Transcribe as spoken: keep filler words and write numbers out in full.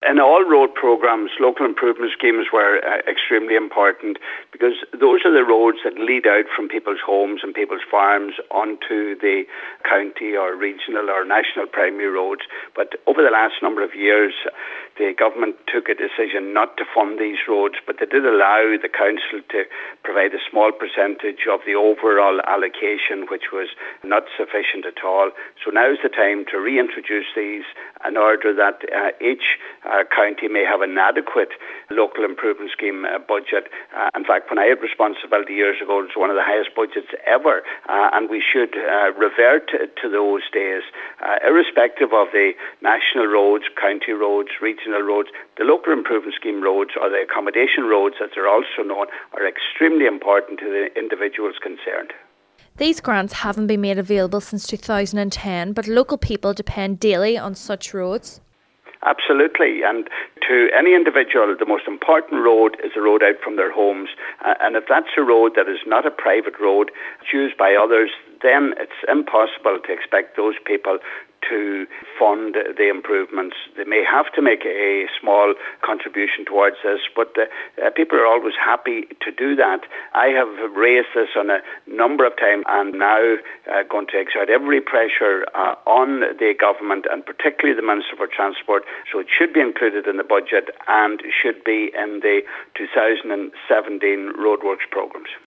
in all road programmes, local improvement schemes were uh, extremely important because those are the roads that lead out from people's homes and people's farms onto the county or regional or national primary roads. But over the last number of years, the government took a decision not to fund these roads, but they did allow the council to provide a small percentage of the overall allocation, which was not sufficient at all. So now is the time to reintroduce these in order that uh, each uh, county may have an adequate local improvement scheme uh, budget. Uh, in fact, when I had responsibility years ago, it was one of the highest budgets ever, uh, and we should uh, revert to, to those days, uh, irrespective of the national roads, county roads, regional roads. The local improvement scheme roads, or the accommodation roads as they're also known, are extremely important to the individuals concerned. These grants haven't been made available since two thousand ten, but local people depend daily on such roads. Absolutely, and to any individual, the most important road is a road out from their homes. Uh, and if that's a road that is not a private road, it's used by others, then it's impossible to expect those people to fund the improvements. They may have to make a small contribution towards this, but uh, uh, people are always happy to do that. I have raised this on a number of times and now uh, going to exert every pressure uh, on the government and particularly the Minister for Transport, so it should be included in the budget and should be in the two thousand seventeen roadworks programmes.